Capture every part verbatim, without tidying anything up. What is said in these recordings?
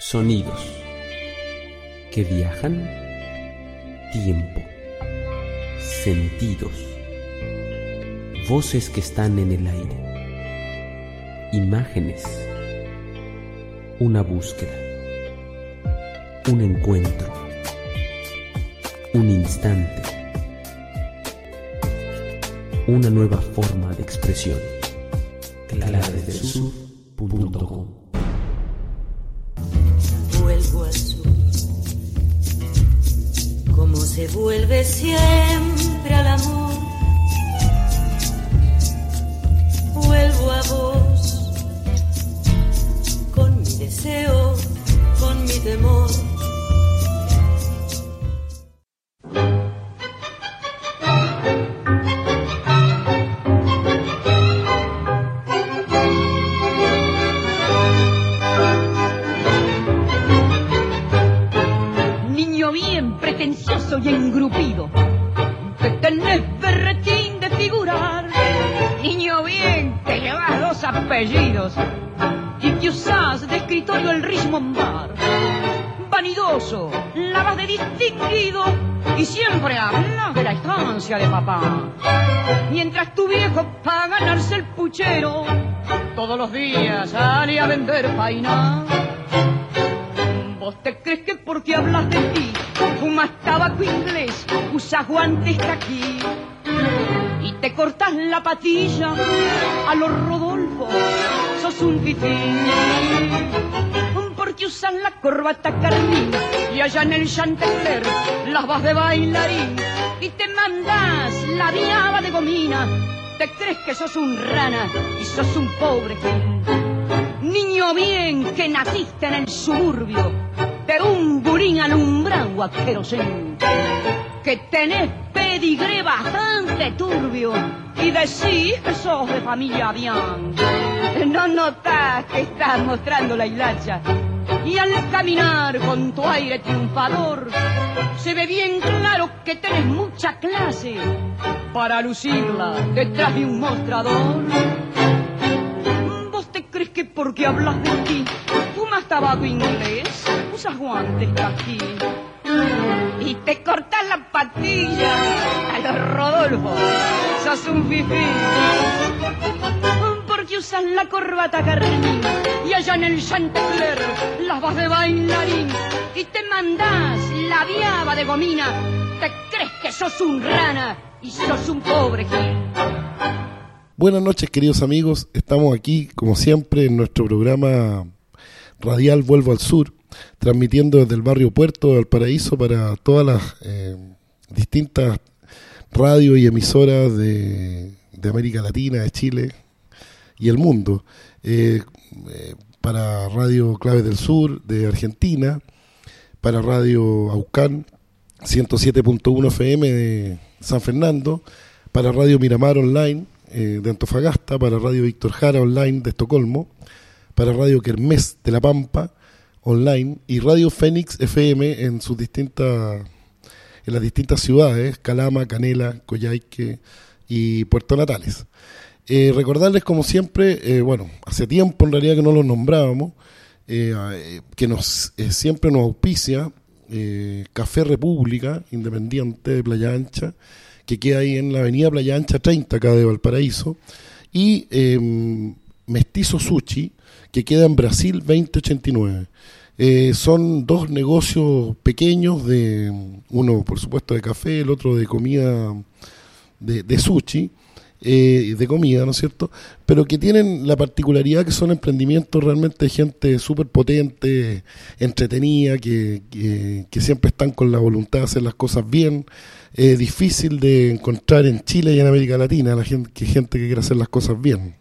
Sonidos que viajan, tiempo, sentidos, voces que están en el aire, imágenes, una búsqueda, un encuentro, un instante, una nueva forma de expresión. claves del sur punto com. Vuelvo al sur, como se vuelve siempre al amor. Vuelvo a vos, con mi deseo, con mi temor. Y engrupido, que tenés berretín de figurar, niño bien, que llevas dos apellidos y que usás de escritorio el Richmond-Bar. Vanidoso, la vas de distinguido y siempre hablas de la estancia de papá. Mientras tu viejo, para ganarse el puchero, todos los días sale a vender painá. ¿Vos te crees que porque hablas de ti fumas tabaco inglés, usas guantes aquí y te cortas la patilla a los Rodolfo? Sos un fifí porque usas la corbata carmín y allá en el Chantecler las vas de bailarín y te mandas la viaba de gomina. Te crees que sos un rana y sos un pobre gil. Niño bien que naciste en el suburbio de un burín alumbrado a querosén, que tenés pedigré bastante turbio y decís que sos de familia bien. No notás que estás mostrando la hilacha y al caminar con tu aire triunfador se ve bien claro que tenés mucha clase para lucirla detrás de un mostrador. ¿Vos te crees que porque hablas de ti fumas tabaco inglés, usas guantes aquí y te cortas la patilla a los Rodolfo? Sos un fifí porque usas la corbata carmín y allá en el Chantecler las vas de bailarín y te mandás la viaba de gomina. Te crees que sos un rana y sos un pobre gil. Buenas noches, queridos amigos. Estamos aquí, como siempre, en nuestro programa radial Vuelvo al Sur, transmitiendo desde el barrio Puerto de Valparaíso para todas las eh, distintas radios y emisoras de, de América Latina, de Chile y el mundo. Eh, eh, para Radio Claves del Sur de Argentina, para Radio Aucán ciento siete punto uno F M de San Fernando, para Radio Miramar Online eh, de Antofagasta, para Radio Víctor Jara Online de Estocolmo, para Radio Kermés de La Pampa Online y Radio Fénix F M en sus distintas en las distintas ciudades, Calama, Canela, Coyhaique y Puerto Natales. Eh, recordarles, como siempre, eh, bueno, hace tiempo en realidad que no los nombrábamos, eh, eh, que nos eh, siempre nos auspicia eh, Café República, independiente de Playa Ancha, que queda ahí en la avenida Playa Ancha treinta, acá de Valparaíso, y eh, Mestizo Sushi, que queda en Brasil veinte ochenta y nueve. Eh, son dos negocios pequeños, de uno por supuesto de café, el otro de comida, de, de sushi, eh, de comida, ¿no es cierto? Pero que tienen la particularidad que son emprendimientos realmente de gente súper potente, entretenida, que, que, que siempre están con la voluntad de hacer las cosas bien. Eh, difícil de encontrar en Chile y en América Latina la gente que, gente que quiere hacer las cosas bien.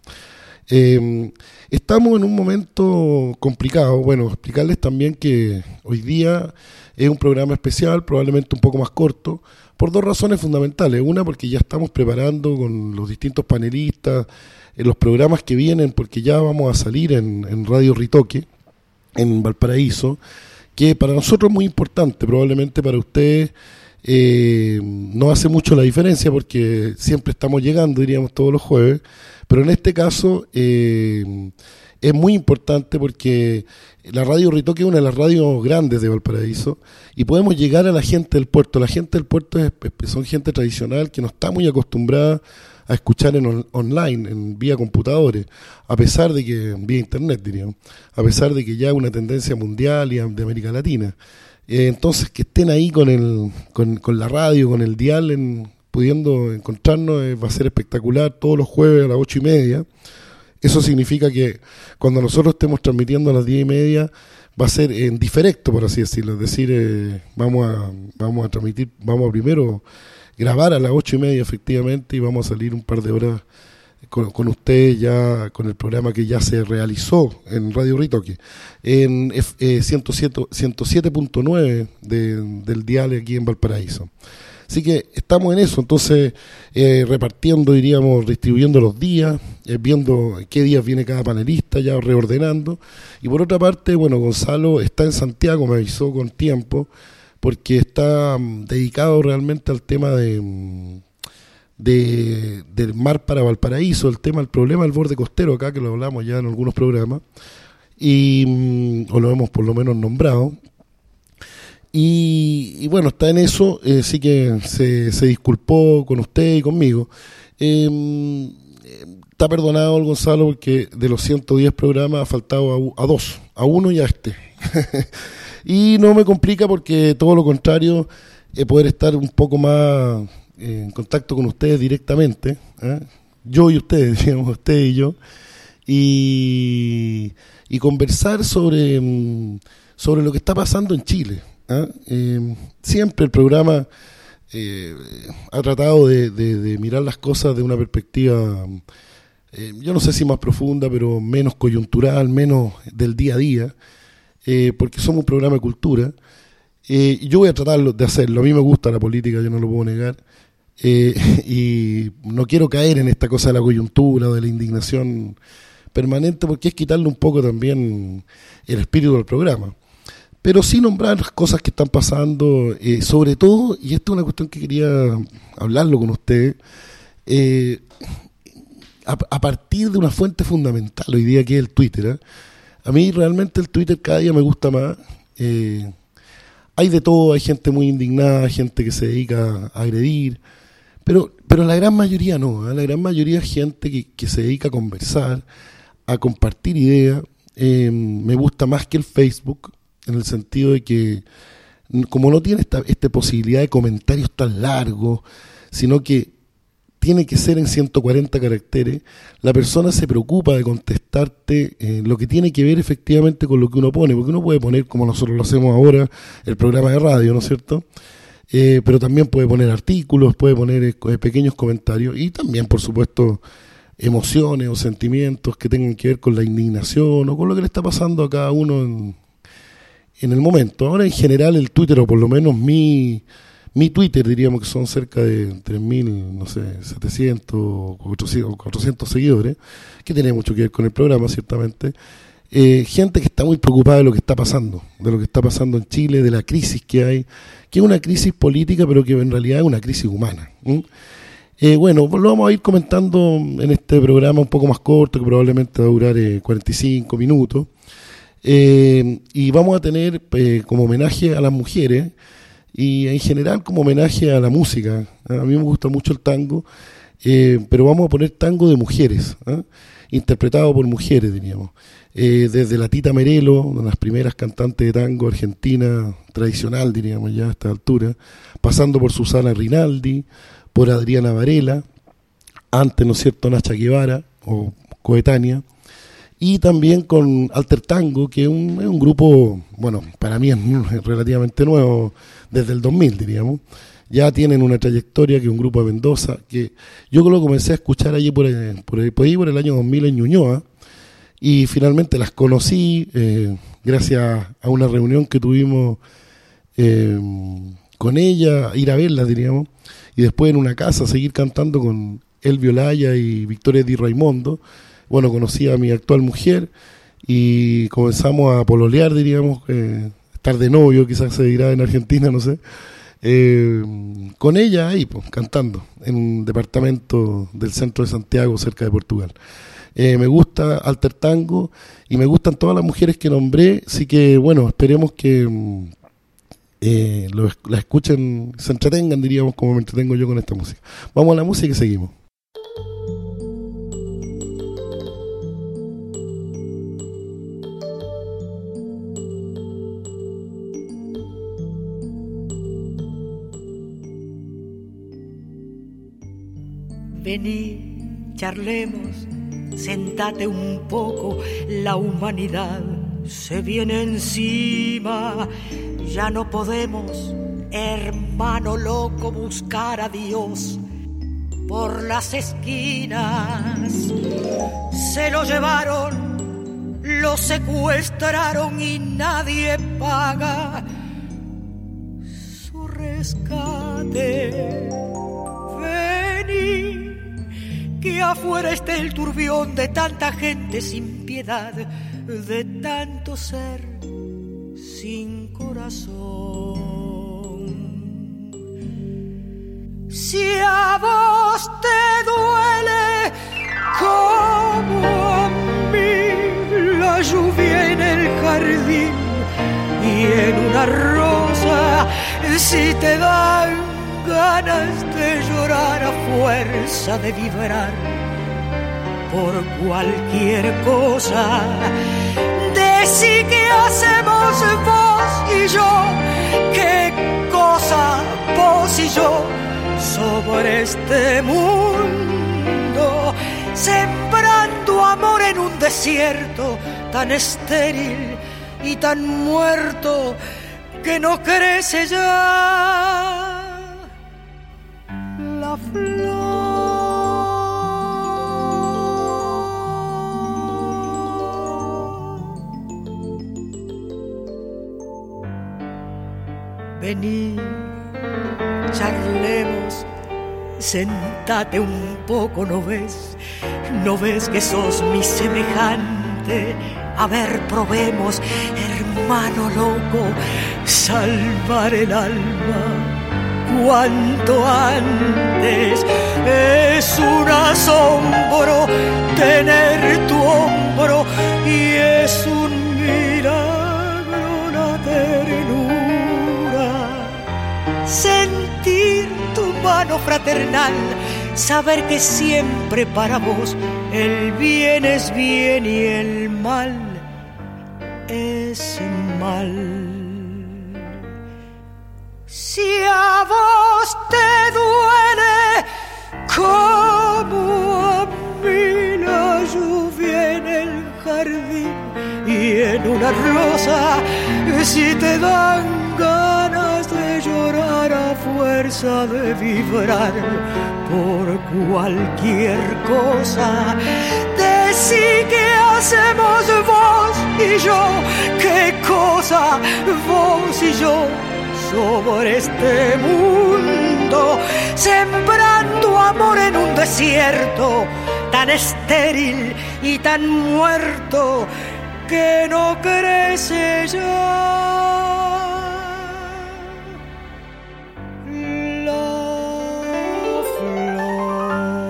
Eh, estamos en un momento complicado. Bueno, explicarles también que hoy día es un programa especial, probablemente un poco más corto, por dos razones fundamentales. Una, porque ya estamos preparando con los distintos panelistas en los programas que vienen, porque ya vamos a salir en, en Radio Ritoque, en Valparaíso, que para nosotros es muy importante, probablemente para ustedes eh, no hace mucho la diferencia, porque siempre estamos llegando, diríamos, todos los jueves. Pero en este caso eh, es muy importante porque la radio Ritoque es una de las radios grandes de Valparaíso y podemos llegar a la gente del puerto. La gente del puerto es, son gente tradicional que no está muy acostumbrada a escuchar en on, online, en vía computadores, a pesar de que, vía internet diríamos, a pesar de que ya es una tendencia mundial y de América Latina. Eh, entonces que estén ahí con el con, con la radio, con el dial, en, pudiendo encontrarnos, eh, va a ser espectacular todos los jueves a las ocho y media. Eso significa que cuando nosotros estemos transmitiendo a las diez y media va a ser en diferecto, por así decirlo, es decir, eh, vamos a vamos a transmitir, vamos a primero grabar a las ocho y media efectivamente y vamos a salir un par de horas con, con ustedes ya con el programa que ya se realizó en Radio Ritoque en eh, ciento siete punto nueve de, del dial aquí en Valparaíso. Así que estamos en eso, entonces eh, repartiendo, diríamos, distribuyendo los días, eh, viendo qué días viene cada panelista, ya reordenando. Y por otra parte, bueno, Gonzalo está en Santiago, me avisó con tiempo, porque está um, dedicado realmente al tema de, de del mar para Valparaíso, el tema, el problema del borde costero acá, que lo hablamos ya en algunos programas, y um, o lo hemos por lo menos nombrado. Y, y bueno, está en eso, eh, sí que se, se disculpó con usted y conmigo. Eh, está perdonado el Gonzalo porque de los ciento diez programas ha faltado a, a dos, a uno y a este. Y no me complica porque todo lo contrario, eh, poder estar un poco más eh, en contacto con ustedes directamente, ¿eh? Yo y ustedes, digamos, ustedes y yo, y, y conversar sobre, sobre lo que está pasando en Chile. ¿eh? Eh, siempre el programa eh, ha tratado de, de, de mirar las cosas de una perspectiva, eh, yo no sé si más profunda, pero menos coyuntural, menos del día a día. Eh, porque somos un programa de cultura, eh, yo voy a tratar de hacerlo. A mí me gusta la política, yo no lo puedo negar, eh, y no quiero caer en esta cosa de la coyuntura o de la indignación permanente, porque es quitarle un poco también el espíritu del programa, pero sí nombrar las cosas que están pasando, eh, sobre todo, y esta es una cuestión que quería hablarlo con ustedes, eh, a, a partir de una fuente fundamental hoy día, que es el Twitter, ¿eh? A mí realmente el Twitter cada día me gusta más. Eh, hay de todo, hay gente muy indignada, gente que se dedica a agredir, pero pero la gran mayoría no, ¿eh? La gran mayoría es gente que, que se dedica a conversar, a compartir ideas. Eh, me gusta más que el Facebook, en el sentido de que, como no tiene esta, esta posibilidad de comentarios tan largos, sino que tiene que ser en ciento cuarenta caracteres, la persona se preocupa de contestarte eh, lo que tiene que ver efectivamente con lo que uno pone, porque uno puede poner, como nosotros lo hacemos ahora, el programa de radio, ¿no es cierto? Eh, pero también puede poner artículos, puede poner eh, pequeños comentarios y también, por supuesto, emociones o sentimientos que tengan que ver con la indignación o con lo que le está pasando a cada uno en, en el momento. Ahora, en general, el Twitter, o por lo menos mi... Mi Twitter, diríamos que son cerca de tres mil, no sé, setecientos o cuatrocientos seguidores, que tiene mucho que ver con el programa, ciertamente. Eh, gente que está muy preocupada de lo que está pasando, de lo que está pasando en Chile, de la crisis que hay, que es una crisis política, pero que en realidad es una crisis humana. ¿Mm? Eh, bueno, lo vamos a ir comentando en este programa un poco más corto, que probablemente va a durar eh, cuarenta y cinco minutos. Eh, y vamos a tener eh, como homenaje a las mujeres, y en general como homenaje a la música. A mí me gusta mucho el tango, eh, pero vamos a poner tango de mujeres, ¿eh? Interpretado por mujeres, diríamos. Eh, desde la Tita Merelo, una de las primeras cantantes de tango argentina tradicional, diríamos ya a esta altura, pasando por Susana Rinaldi, por Adriana Varela, antes, ¿no es cierto?, Nacha Guevara, o coetánea, y también con Alter Tango, que es un, es un grupo, bueno, para mí es relativamente nuevo, desde el dos mil, diríamos. Ya tienen una trayectoria, que es un grupo de Mendoza, que yo lo comencé a escuchar allí por, por, por ahí por el año dos mil en Ñuñoa, y finalmente las conocí eh, gracias a una reunión que tuvimos eh, con ella, ir a verlas, diríamos, y después en una casa seguir cantando con Elvio Laya y Victoria Di Raimondo. Bueno, conocí a mi actual mujer y comenzamos a pololear, diríamos, eh, estar de novio, quizás se dirá en Argentina, no sé, eh, con ella ahí, pues, cantando, en un departamento del centro de Santiago, cerca de Portugal. eh, me gusta Alter Tango y me gustan todas las mujeres que nombré, así que bueno, esperemos que eh, lo, la escuchen, se entretengan, diríamos, como me entretengo yo con esta música. Vamos a la música y seguimos. Vení, charlemos, sentate un poco, la humanidad se viene encima. Ya no podemos, hermano loco, buscar a Dios por las esquinas. Se lo llevaron, lo secuestraron y nadie paga su rescate. Vení, que afuera esté el turbión de tanta gente sin piedad, de tanto ser sin corazón. Si a vos te duele como a mí la lluvia en el jardín y en una rosa, si te dan ganas de llorar a fuerza de vibrar por cualquier cosa, decí que hacemos vos y yo, qué cosa vos y yo sobre este mundo, sembrando amor en un desierto tan estéril y tan muerto que no crece ya la flor. Vení, charlemos, sentate un poco, ¿no ves? ¿No ves que sos mi semejante? A ver, probemos, hermano loco, salvar el alma cuanto antes. Es un asombro tener tu hombro y es un milagro la ternura. Sentir tu mano fraternal, saber que siempre para vos el bien es bien y el mal es mal. Si a vos te duele como a mí la lluvia en el jardín y en una rosa, si te dan ganas de llorar a fuerza de vibrar por cualquier cosa, decí que hacemos vos y yo, qué cosa vos y yo sobre este mundo, sembrando amor en un desierto tan estéril y tan muerto que no crece ya la flor.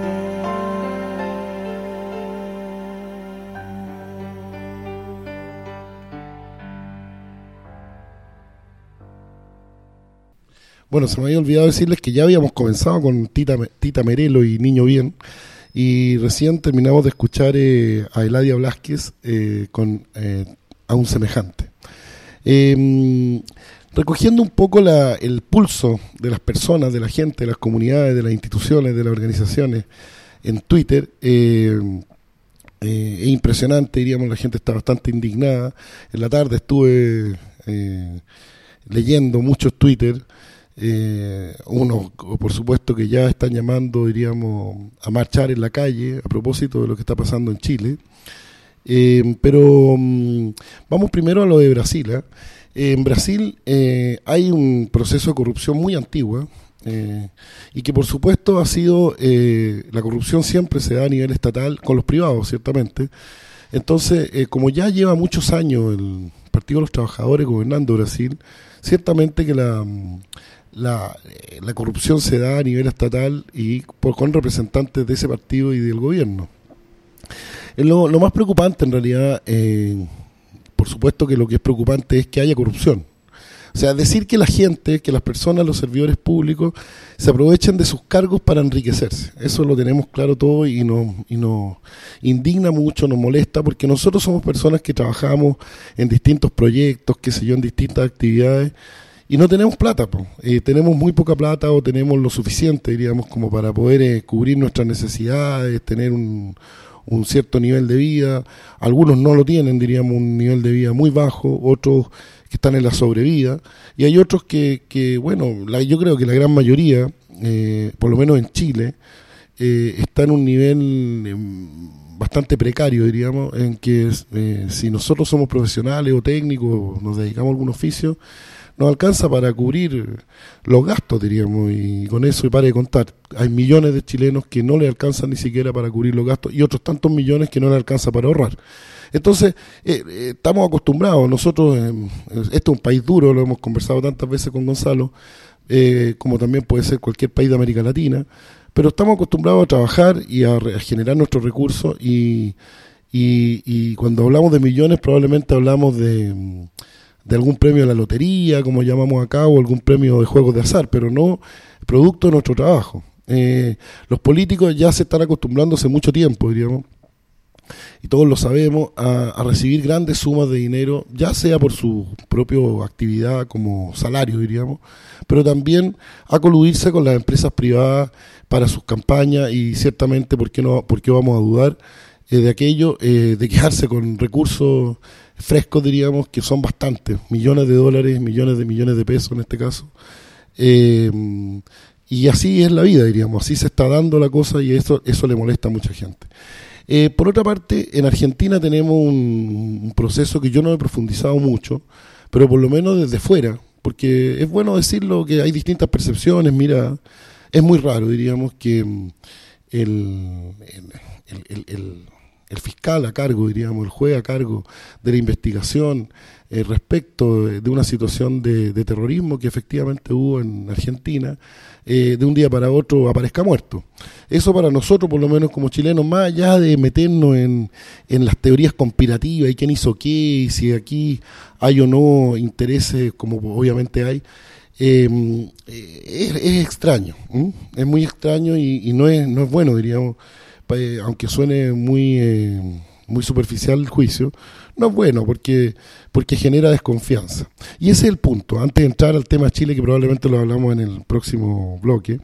Bueno, se me había olvidado decirles que ya habíamos comenzado con Tita, Tita Merelo y Niño Bien, y recién terminamos de escuchar eh, a Eladia Blasquez eh, con eh, A un semejante. Eh, recogiendo un poco la, el pulso de las personas, de la gente, de las comunidades, de las instituciones, de las organizaciones en Twitter, eh, eh, es impresionante, diríamos, la gente está bastante indignada. En la tarde estuve eh, leyendo muchos Twitter. Eh, unos, por supuesto, que ya están llamando, diríamos, a marchar en la calle a propósito de lo que está pasando en Chile. Eh, pero um, vamos primero a lo de Brasil. ¿eh? Eh, en Brasil eh, hay un proceso de corrupción muy antiguo eh, y que, por supuesto, ha sido eh, la corrupción siempre se da a nivel estatal con los privados, ciertamente. Entonces, eh, como ya lleva muchos años el Partido de los Trabajadores gobernando Brasil, ciertamente que la La, la corrupción se da a nivel estatal y por, con representantes de ese partido y del gobierno. lo, lo más preocupante en realidad, eh, por supuesto que lo que es preocupante es que haya corrupción. O sea, decir que la gente, que las personas, los servidores públicos, se aprovechen de sus cargos para enriquecerse. Eso lo tenemos claro todo y nos, y nos indigna mucho, nos molesta, porque nosotros somos personas que trabajamos en distintos proyectos, qué sé yo, en distintas actividades, y no tenemos plata, pues. Eh, tenemos muy poca plata o tenemos lo suficiente, diríamos, como para poder eh, cubrir nuestras necesidades, tener un, un cierto nivel de vida. Algunos no lo tienen, diríamos, un nivel de vida muy bajo, otros que están en la sobrevida, y hay otros que, que bueno, la, yo creo que la gran mayoría, eh, por lo menos en Chile, eh, está en un nivel eh, bastante precario, diríamos, en que eh, si nosotros somos profesionales o técnicos, nos dedicamos a algún oficio, nos alcanza para cubrir los gastos, diríamos, y con eso, y pare de contar, hay millones de chilenos que no le alcanzan ni siquiera para cubrir los gastos, y otros tantos millones que no le alcanza para ahorrar. Entonces, eh, eh, estamos acostumbrados, nosotros, eh, este es un país duro, lo hemos conversado tantas veces con Gonzalo, eh, como también puede ser cualquier país de América Latina, pero estamos acostumbrados a trabajar y a, re, a generar nuestros recursos, y, y, y cuando hablamos de millones probablemente hablamos de, de algún premio de la lotería, como llamamos acá, o algún premio de juegos de azar, pero no producto de nuestro trabajo. Eh, los políticos ya se están acostumbrando hace mucho tiempo, diríamos, y todos lo sabemos, a, a recibir grandes sumas de dinero, ya sea por su propia actividad como salario, diríamos, pero también a coludirse con las empresas privadas para sus campañas, y ciertamente, ¿por qué no, por qué vamos a dudar eh, de aquello, eh, de quejarse con recursos frescos, diríamos, que son bastantes, millones de dólares, millones de millones de pesos en este caso, eh, y así es la vida, diríamos, así se está dando la cosa, y eso, eso le molesta a mucha gente. Eh, por otra parte, en Argentina tenemos un, un proceso que yo no he profundizado mucho, pero por lo menos desde fuera, porque es bueno decirlo, que hay distintas percepciones. Mira, es muy raro, diríamos, que el, el, el, el, el fiscal a cargo, diríamos, el juez a cargo de la investigación eh, respecto de una situación de, de terrorismo que efectivamente hubo en Argentina, eh, de un día para otro aparezca muerto. Eso para nosotros, por lo menos como chilenos, más allá de meternos en, en las teorías conspirativas y quién hizo qué, y si aquí hay o no intereses, como obviamente hay, eh, es, es extraño, ¿eh? Es muy extraño y, y no es no es bueno, diríamos, eh, aunque suene muy eh, muy superficial el juicio, no es bueno porque porque genera desconfianza. Y ese es el punto. Antes de entrar al tema Chile, que probablemente lo hablamos en el próximo bloque,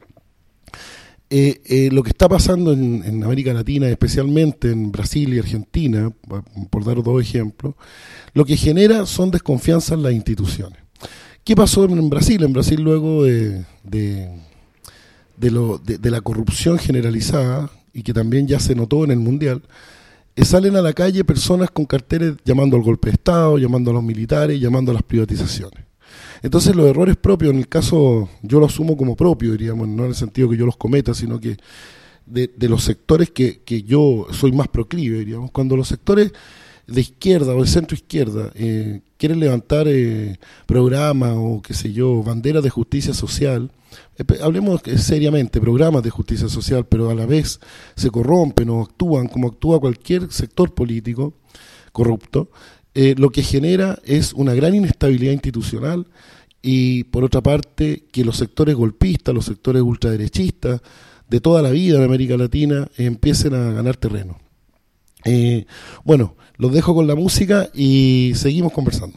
eh, eh, lo que está pasando en, en América Latina, especialmente en Brasil y Argentina, por dar dos ejemplos, lo que genera son desconfianza en las instituciones. ¿Qué pasó en Brasil? En Brasil, luego de, de, de, lo, de, de la corrupción generalizada, y que también ya se notó en el Mundial, eh, salen a la calle personas con carteles llamando al golpe de Estado, llamando a los militares, llamando a las privatizaciones. Entonces los errores propios, en el caso, yo lo asumo como propio, diríamos, no en el sentido que yo los cometa, sino que de, de los sectores que, que yo soy más proclive, diríamos, cuando los sectores de izquierda o de centro izquierda eh, quieren levantar eh, programas o qué sé yo, banderas de justicia social, eh, hablemos seriamente, programas de justicia social, pero a la vez se corrompen o actúan como actúa cualquier sector político corrupto, eh, lo que genera es una gran inestabilidad institucional, y por otra parte que los sectores golpistas, los sectores ultraderechistas de toda la vida en América Latina eh, empiecen a ganar terreno. Eh, bueno, los dejo con la música y seguimos conversando.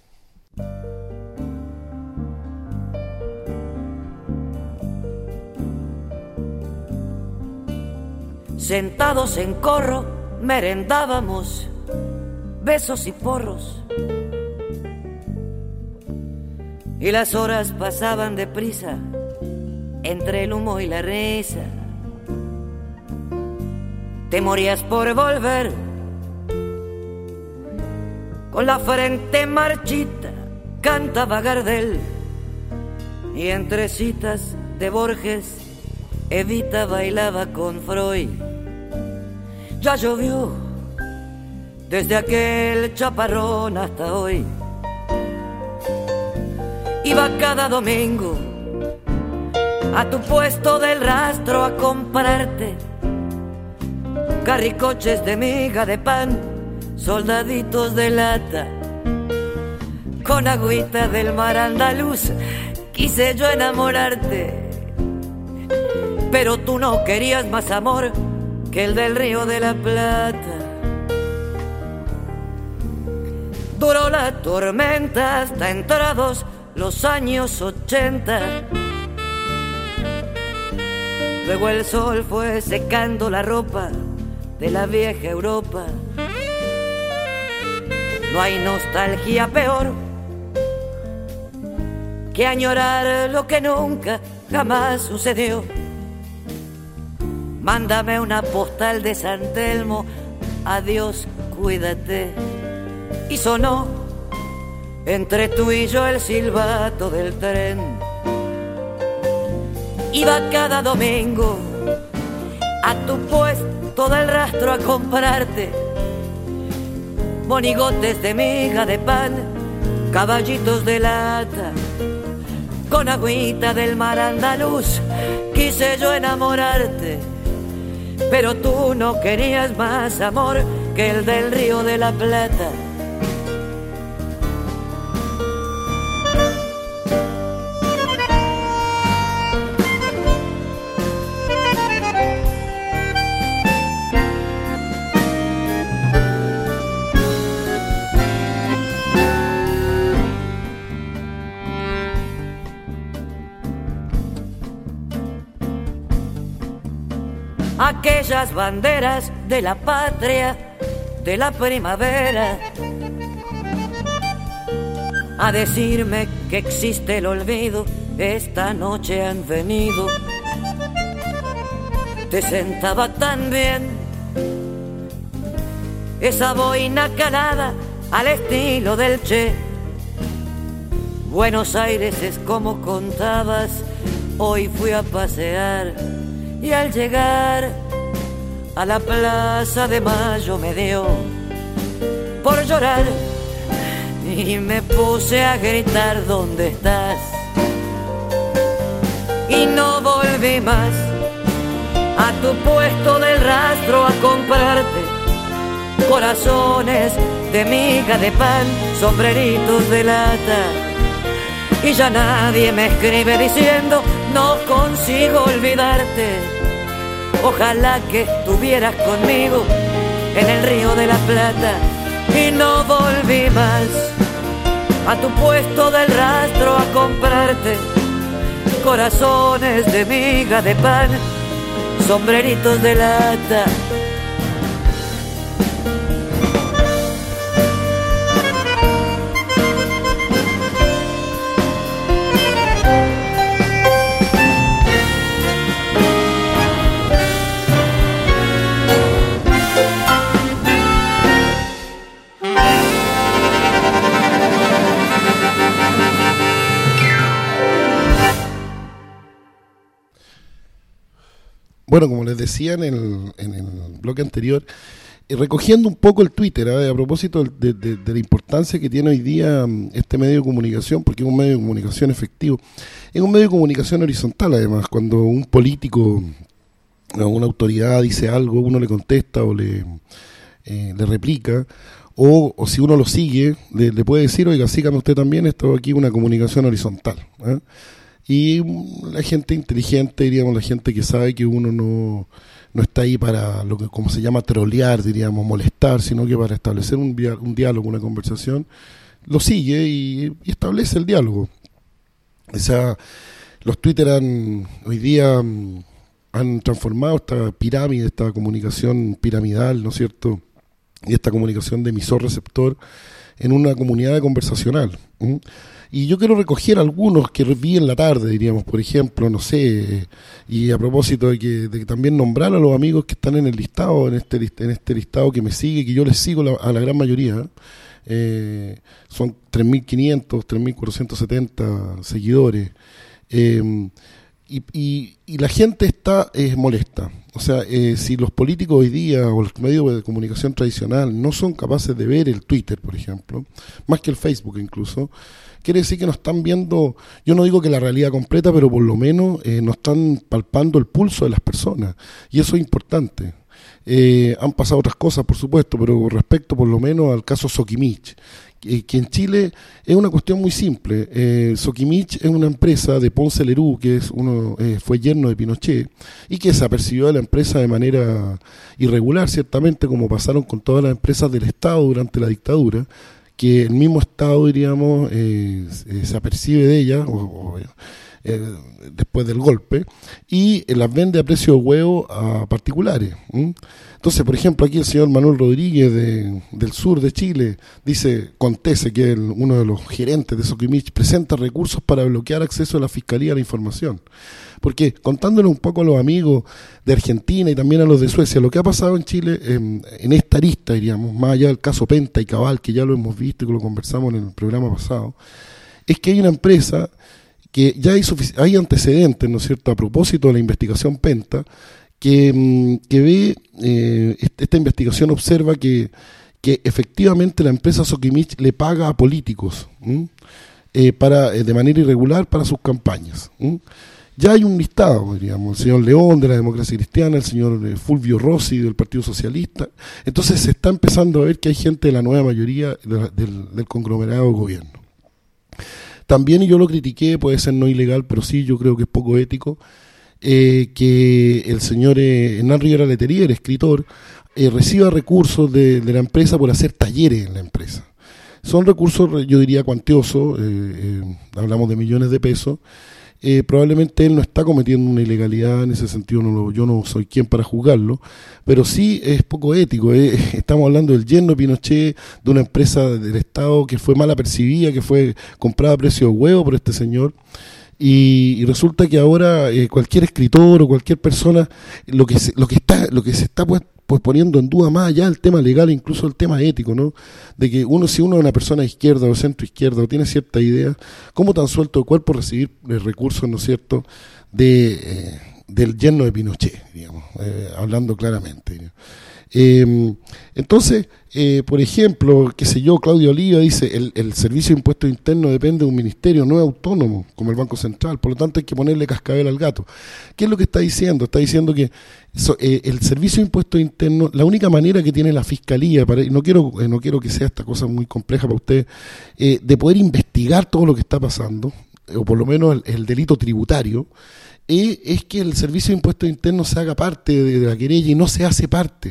Sentados en corro, merendábamos besos y porros, y las horas pasaban deprisa entre el humo y la risa. Te morías por volver con la frente marchita, cantaba Gardel, y entre citas de Borges Evita bailaba con Freud. Ya llovió desde aquel chaparrón hasta hoy. Iba cada domingo a tu puesto del rastro a comprarte carricoches de miga de pan, soldaditos de lata. Con agüita del mar andaluz quise yo enamorarte, pero tú no querías más amor que el del Río de la Plata. Duró la tormenta hasta entrados los años ochenta. Luego el sol fue secando la ropa de la vieja Europa. No hay nostalgia peor que añorar lo que nunca jamás sucedió. Mándame una postal de San Telmo, adiós, cuídate. Y sonó entre tú y yo el silbato del tren. Iba cada domingo a tu puesto del rastro a comprarte monigotes de miga de pan, caballitos de lata. Con agüita del mar andaluz quise yo enamorarte, pero tú no querías más amor que el del Río de la Plata. Aquellas banderas de la patria, de la primavera, a decirme que existe el olvido, esta noche han venido. Te sentaba tan bien esa boina calada al estilo del Che. Buenos Aires es como contabas, hoy fui a pasear. Y al llegar a la Plaza de Mayo me dio por llorar y me puse a gritar ¿dónde estás? Y no volví más a tu puesto del rastro a comprarte corazones de miga de pan, sombreritos de lata. Y ya nadie me escribe diciendo no consigo olvidarte. Ojalá que estuvieras conmigo en el Río de la Plata. Y no volví más a tu puesto del rastro a comprarte corazones de miga de pan, sombreritos de lata. Bueno, como les decía en el, en el bloque anterior, eh, recogiendo un poco el Twitter, ¿eh? a propósito de, de, de la importancia que tiene hoy día este medio de comunicación, porque es un medio de comunicación efectivo, es un medio de comunicación horizontal además. Cuando un político o una autoridad dice algo, uno le contesta o le, eh, le replica, o, o si uno lo sigue, le, le puede decir, oiga, sígame usted también, esto aquí es una comunicación horizontal, ¿eh? Y la gente inteligente, diríamos, la gente que sabe que uno no, no está ahí para lo que como se llama trolear, diríamos, molestar, sino que para establecer un, un diálogo, una conversación, lo sigue y, y establece el diálogo. O sea, los Twitter han, hoy día han transformado esta pirámide, esta comunicación piramidal, ¿no es cierto?, y esta comunicación de emisor-receptor en una comunidad conversacional. ¿eh? Y yo quiero recoger algunos que vi en la tarde, diríamos, por ejemplo, no sé, y a propósito de que, de que también nombrar a los amigos que están en el listado, en este en este listado que me sigue, que yo les sigo la, a la gran mayoría, eh, son tres mil quinientos, tres mil cuatrocientos setenta seguidores, eh, y, y, y la gente está eh, molesta. O sea, eh, si los políticos hoy día o los medios de comunicación tradicional no son capaces de ver el Twitter, por ejemplo, más que el Facebook incluso, quiere decir que no están viendo, yo no digo que la realidad completa, pero por lo menos eh, no están palpando el pulso de las personas. Y eso es importante. Eh, han pasado otras cosas, por supuesto, pero respecto por lo menos al caso Sokimich, que, que en Chile es una cuestión muy simple. Eh, Sokimich es una empresa de Ponce Lerú, que es uno eh, fue yerno de Pinochet, y que se apercibió de la empresa de manera irregular, ciertamente, como pasaron con todas las empresas del Estado durante la dictadura, que el mismo Estado, diríamos, eh, se apercibe de ella, o, o, eh, después del golpe, y eh, las vende a precio de huevo a particulares. ¿m? Entonces, por ejemplo, aquí el señor Manuel Rodríguez de, del sur de Chile dice, Contese, que es el, uno de los gerentes de Sokimich, presenta recursos para bloquear acceso de la Fiscalía a la información. Porque, contándole un poco a los amigos de Argentina y también a los de Suecia, lo que ha pasado en Chile, eh, en esta arista, diríamos, más allá del caso Penta y Cabal, que ya lo hemos visto y que lo conversamos en el programa pasado, es que hay una empresa que ya hay, sufic- hay antecedentes, ¿no es cierto?, a propósito de la investigación Penta, que, que ve, eh, esta investigación observa que, que efectivamente la empresa Sokimich le paga a políticos eh, para eh, de manera irregular para sus campañas. ¿m? Ya hay un listado, diríamos, el señor León de la Democracia Cristiana, el señor eh, Fulvio Rossi del Partido Socialista. Entonces se está empezando a ver que hay gente de la nueva mayoría de la, del, del conglomerado de gobierno. También, y yo lo critiqué, puede ser no ilegal, pero sí yo creo que es poco ético, Eh, que el señor eh, Hernán Rivera Letelier, escritor, eh, reciba recursos de, de la empresa por hacer talleres en la empresa. Son recursos, yo diría, cuantiosos, eh, eh, hablamos de millones de pesos. Eh, probablemente él no está cometiendo una ilegalidad, en ese sentido no lo, yo no soy quien para juzgarlo, pero sí es poco ético. Eh. Estamos hablando del yerno de Pinochet, de una empresa del Estado que fue mal apercibida, que fue comprada a precio de huevo por este señor. Y, y resulta que ahora eh, cualquier escritor o cualquier persona lo que se, lo que está lo que se está pues, pues poniendo en duda más allá del tema legal, incluso el tema ético, ¿no? De que uno, si uno es una persona de izquierda o centro izquierda o tiene cierta idea, ¿cómo tan suelto de cuerpo recibir eh, recursos, ¿no es cierto?, de eh, del yerno de Pinochet, digamos, eh, hablando claramente, digamos. Eh, entonces, eh, por ejemplo, qué sé yo, Claudio Oliva dice, el, el servicio de impuestos internos depende de un ministerio, no es autónomo, como el Banco Central, por lo tanto hay que ponerle cascabel al gato. ¿Qué es lo que está diciendo? Está diciendo que so, eh, el servicio de impuestos internos, la única manera que tiene la Fiscalía, para, y no quiero eh, no quiero que sea esta cosa muy compleja para ustedes, eh, de poder investigar todo lo que está pasando, o por lo menos el, el delito tributario, eh, es que el servicio de impuestos internos se haga parte de, de la querella y no se hace parte.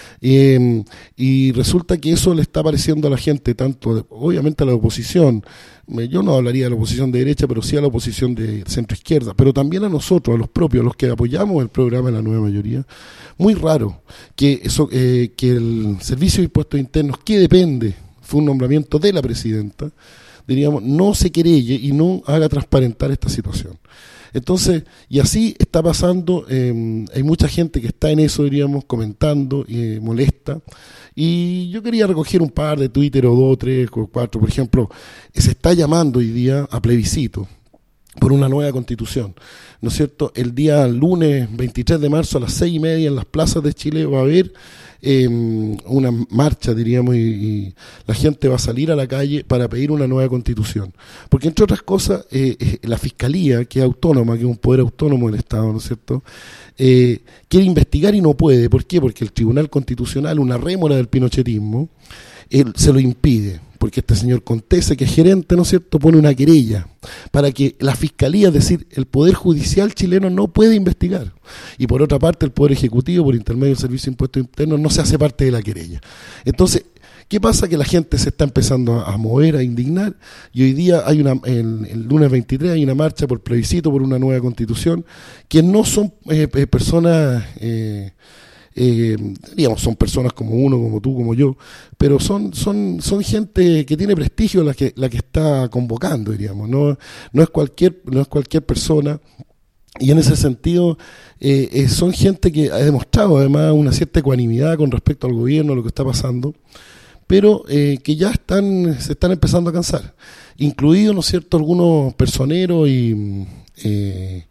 Eh, y resulta que eso le está pareciendo a la gente, tanto de, obviamente a la oposición, yo no hablaría de la oposición de derecha, pero sí a la oposición de centro izquierda, pero también a nosotros, a los propios, a los que apoyamos el programa de la nueva mayoría. Muy raro que eso, eh, que el servicio de impuestos internos, que depende, fue un nombramiento de la presidenta, diríamos, no se querelle y no haga transparentar esta situación. Entonces, y así está pasando, eh, hay mucha gente que está en eso, diríamos, comentando, eh, molesta, y yo quería recoger un par de Twitter, o dos, tres, o cuatro, por ejemplo, se está llamando hoy día a plebiscito por una nueva constitución, ¿no es cierto? El día lunes veintitrés de marzo a las seis y media en las plazas de Chile va a haber eh, una marcha, diríamos, y, y la gente va a salir a la calle para pedir una nueva constitución. Porque, entre otras cosas, eh, eh, la Fiscalía, que es autónoma, que es un poder autónomo del Estado, ¿no es cierto?, eh, quiere investigar y no puede. ¿Por qué? Porque el Tribunal Constitucional, una rémora del pinochetismo, eh, se lo impide. Porque este señor Contese, que es gerente, ¿no es cierto?, pone una querella para que la Fiscalía, es decir, el Poder Judicial chileno no puede investigar. Y por otra parte, el Poder Ejecutivo, por intermedio del Servicio de Impuestos Internos, no se hace parte de la querella. Entonces, ¿qué pasa? Que la gente se está empezando a, a mover, a indignar, y hoy día hay una, el, el lunes veintitrés hay una marcha por plebiscito, por una nueva constitución, que no son eh, eh, personas... Eh, Eh, digamos, son personas como uno, como tú, como yo, pero son son son gente que tiene prestigio la que la que está convocando, diríamos, no no es cualquier no es cualquier persona, y en ese sentido eh, eh, son gente que ha demostrado además una cierta ecuanimidad con respecto al gobierno, a lo que está pasando, pero eh, que ya están se están empezando a cansar, incluidos, ¿no es cierto?, algunos personeros y eh,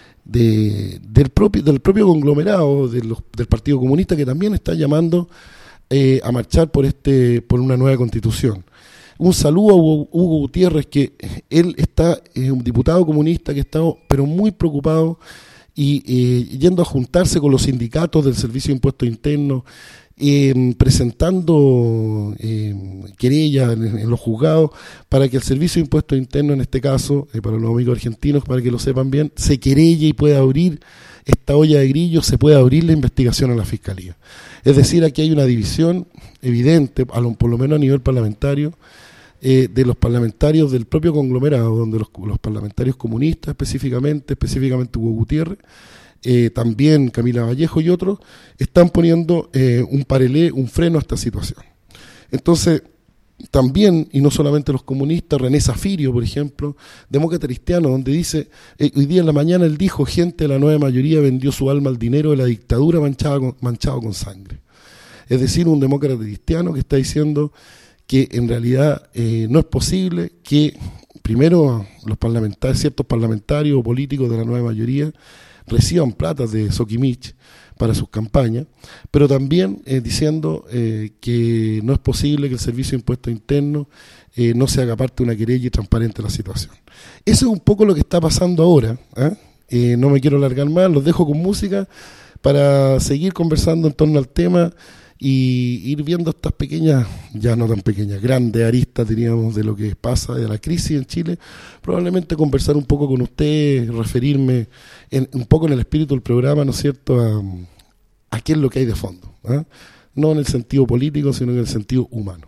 De, del propio del propio conglomerado de los, del Partido Comunista, que también está llamando eh, a marchar por este por una nueva constitución. Un saludo a Hugo, Hugo Gutiérrez, que él está es un diputado comunista que está pero muy preocupado y eh, yendo a juntarse con los sindicatos del Servicio de Impuestos Internos, eh, presentando eh, querellas en, en los juzgados para que el Servicio de Impuestos Internos, en este caso, eh, para los amigos argentinos, para que lo sepan bien, se querelle y pueda abrir esta olla de grillos, se puede abrir la investigación a la Fiscalía. Es decir, aquí hay una división evidente, a lo, por lo menos a nivel parlamentario, eh, de los parlamentarios del propio conglomerado, donde los, los parlamentarios comunistas específicamente, específicamente Hugo Gutiérrez, eh, también Camila Vallejo y otros, están poniendo eh, un parelé, un freno a esta situación. Entonces, también, y no solamente los comunistas, René Zafirio, por ejemplo, demócrata cristiano, donde dice, eh, hoy día en la mañana él dijo, gente de la nueva mayoría vendió su alma al dinero de la dictadura manchado con, manchado con sangre. Es decir, un demócrata cristiano que está diciendo que en realidad eh, no es posible que, primero, los parlamentarios, ciertos parlamentarios o políticos de la nueva mayoría reciban plata de Soquimich para sus campañas, pero también eh, diciendo eh, que no es posible que el Servicio de Impuestos Internos eh, no se haga parte de una querella y transparente la situación. Eso es un poco lo que está pasando ahora, ¿eh? Eh, no me quiero alargar más, los dejo con música para seguir conversando en torno al tema y ir viendo estas pequeñas, ya no tan pequeñas, grandes aristas, diríamos, de lo que pasa, de la crisis en Chile. Probablemente conversar un poco con ustedes, referirme en, un poco en el espíritu del programa, ¿no es cierto?, a, a qué es lo que hay de fondo, ¿eh? No en el sentido político, sino en el sentido humano.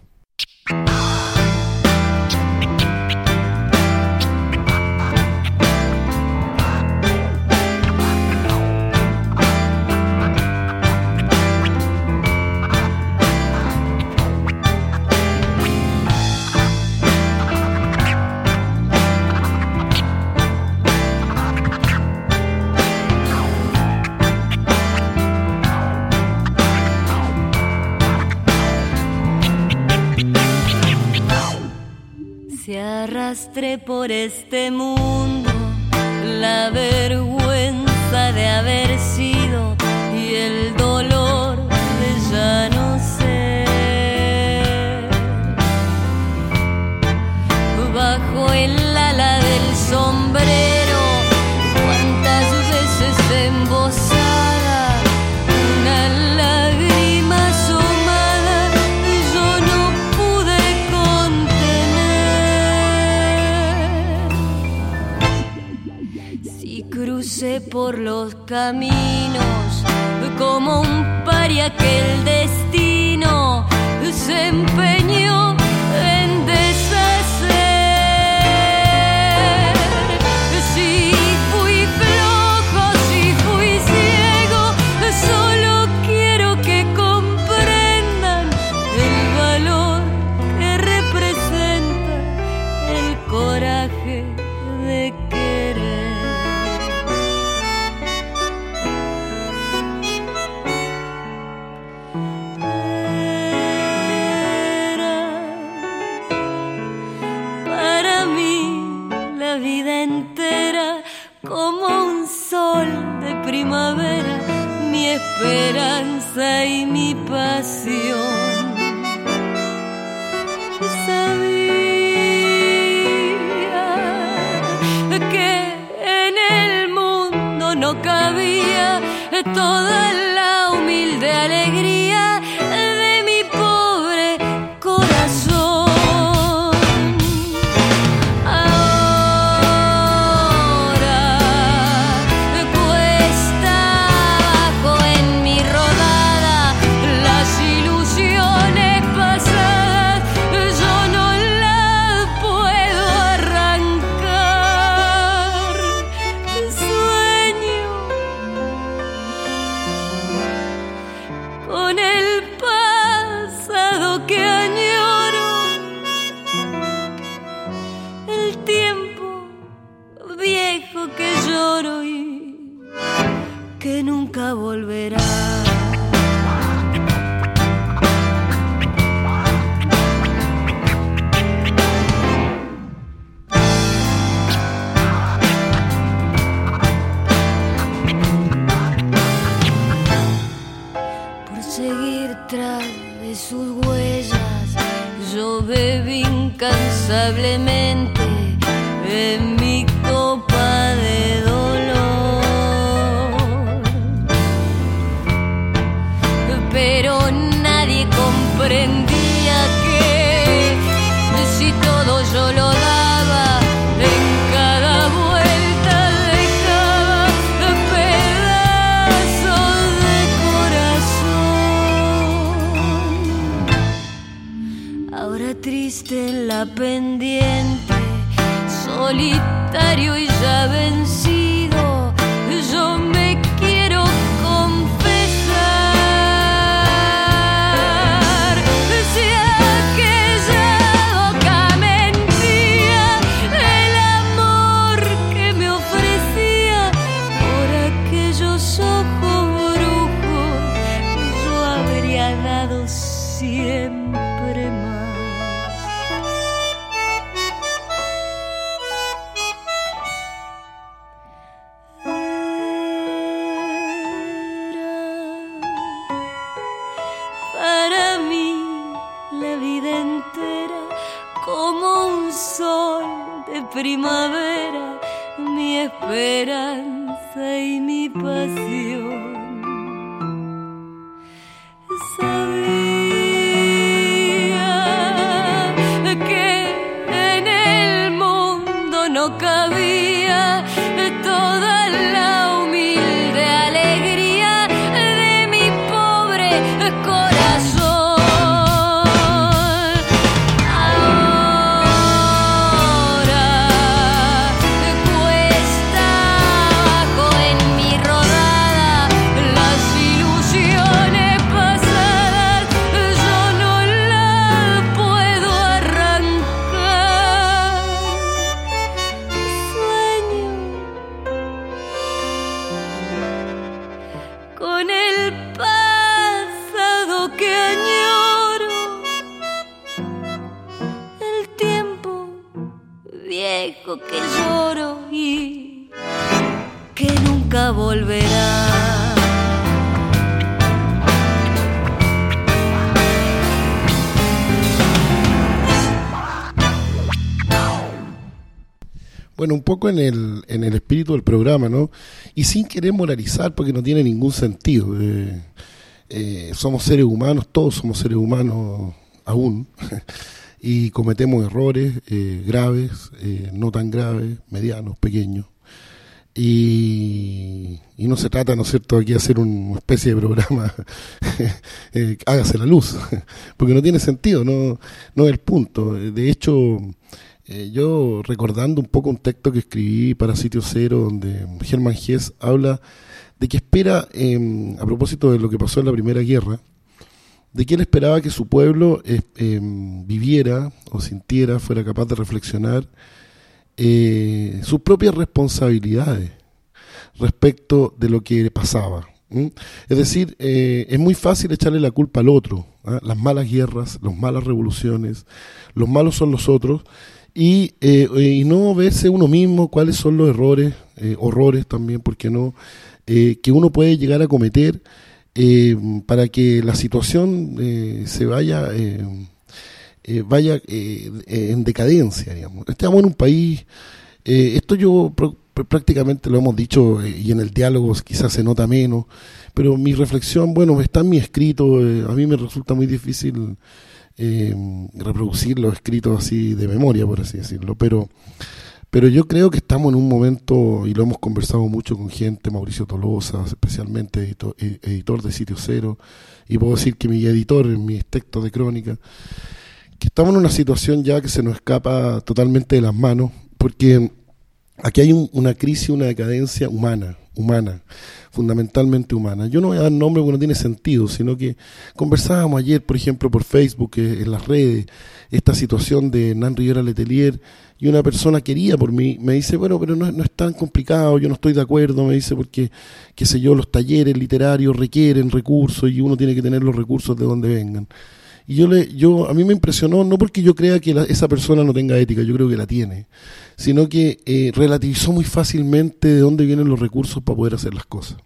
Arrastré por este mundo la vergüenza de haber sido y el dolor de ya no ser. Bajo el ala del sombrero, cuántas veces embosada, una lágrima asomada, yo no pude contener. Si crucé por los caminos como un paria que el destino se empeñó en deshacer. Si fui flojo, si fui ciego, solo quiero que comprendan el valor que representa el coraje de querer. Como un sol de primavera, mi esperanza y mi pasión. Sabía que en el mundo no cabía toda la humilde alegría de mi pobre corazón. Que nunca volverá. Por seguir tras de sus huellas, yo bebí incansablemente en mi copa de dolor. solitario y ya vencido, yo me quiero confesar. Si aquella boca mentía el amor que me ofrecía, por aquellos ojos brujos yo habría dado siempre más. Primavera, mi esperanza y mi pasión. Sabía que en el mundo no cabía toda la humilde alegría de mi pobre corazón. Que lloro y que nunca volverá. Bueno, un poco en el, en el espíritu del programa, ¿no? Y sin querer moralizar, porque no tiene ningún sentido. Eh, eh, somos seres humanos, todos somos seres humanos aún. Y cometemos errores eh, graves, eh, no tan graves, medianos, pequeños. Y, y no se trata, ¿no es cierto?, aquí de hacer una especie de programa, eh, hágase la luz, porque no tiene sentido, no, no es el punto. De hecho, eh, yo recordando un poco un texto que escribí para Sitio Cero, donde Hermann Hesse habla de que espera, eh, a propósito de lo que pasó en la Primera Guerra, de que él esperaba que su pueblo eh, eh, viviera o sintiera, fuera capaz de reflexionar eh, sus propias responsabilidades respecto de lo que pasaba. ¿Mm? Es decir, eh, es muy fácil echarle la culpa al otro, ¿eh? Las malas guerras, las malas revoluciones, los malos son los otros, y, eh, y no verse uno mismo cuáles son los errores, eh, horrores también, ¿por qué no?, eh, que uno puede llegar a cometer Eh, para que la situación eh, se vaya eh, eh, vaya eh, en decadencia, digamos. Estamos en un país, eh, esto yo pr- prácticamente lo hemos dicho eh, y en el diálogo quizás se nota menos, pero mi reflexión, bueno, está en mi escrito, eh, a mí me resulta muy difícil eh, reproducir los escritos así de memoria, por así decirlo, pero Pero yo creo que estamos en un momento, y lo hemos conversado mucho con gente, Mauricio Tolosa, especialmente editor, editor de Sitio Cero, y puedo decir que mi editor en mis textos de crónica, que estamos en una situación ya que se nos escapa totalmente de las manos, porque aquí hay un, una crisis, una decadencia humana, humana, fundamentalmente humana. Yo no voy a dar nombre porque no tiene sentido, sino que conversábamos ayer, por ejemplo, por Facebook, eh, en las redes, esta situación de Hernán Rivera Letelier, y una persona querida por mí me dice, bueno, pero no, no es tan complicado, yo no estoy de acuerdo, me dice, porque, qué sé yo, los talleres literarios requieren recursos y uno tiene que tener los recursos de donde vengan. Y yo le, yo, a mí me impresionó, no porque yo crea que la, esa persona no tenga ética, yo creo que la tiene, sino que eh, relativizó muy fácilmente de dónde vienen los recursos para poder hacer las cosas.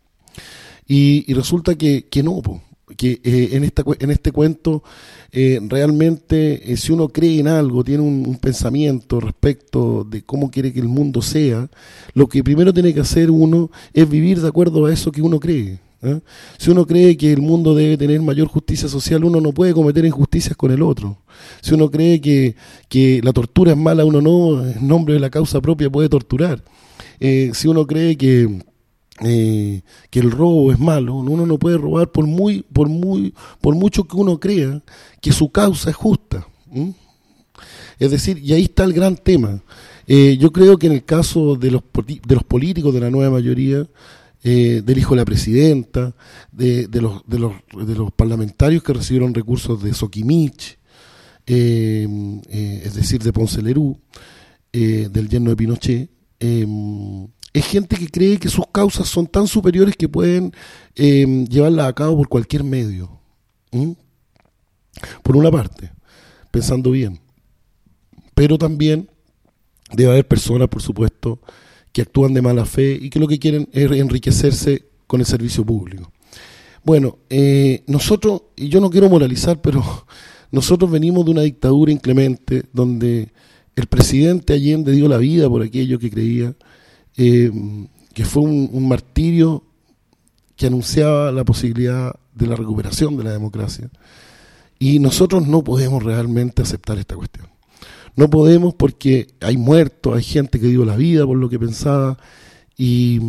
Y, y resulta que, que no, po, que eh, en, esta, en este cuento eh, realmente eh, si uno cree en algo, tiene un, un pensamiento respecto de cómo quiere que el mundo sea, lo que primero tiene que hacer uno es vivir de acuerdo a eso que uno cree. ¿Eh? Si uno cree que el mundo debe tener mayor justicia social, uno no puede cometer injusticias con el otro. Si uno cree que, que la tortura es mala, uno no, en nombre de la causa propia, puede torturar. Eh, si uno cree que eh, que el robo es malo, uno no puede robar por muy por muy por mucho que uno crea que su causa es justa. ¿Mm? Es decir, y ahí está el gran tema. Eh, yo creo que en el caso de los, de los políticos de la nueva mayoría, eh, del hijo de la presidenta, de, de, los, de, los, de los parlamentarios que recibieron recursos de Soquimich, eh, eh, es decir, de Ponce Lerú, eh, del yerno de Pinochet, eh, es gente que cree que sus causas son tan superiores que pueden eh, llevarlas a cabo por cualquier medio. ¿Mm? Por una parte, pensando bien. Pero también debe haber personas, por supuesto, que actúan de mala fe y que lo que quieren es enriquecerse con el servicio público. Bueno, eh, nosotros, y yo no quiero moralizar, pero nosotros venimos de una dictadura inclemente donde el presidente Allende dio la vida por aquello que creía eh, que fue un, un martirio que anunciaba la posibilidad de la recuperación de la democracia. Y nosotros no podemos realmente aceptar esta cuestión. No podemos porque hay muertos, hay gente que dio la vida por lo que pensaba y,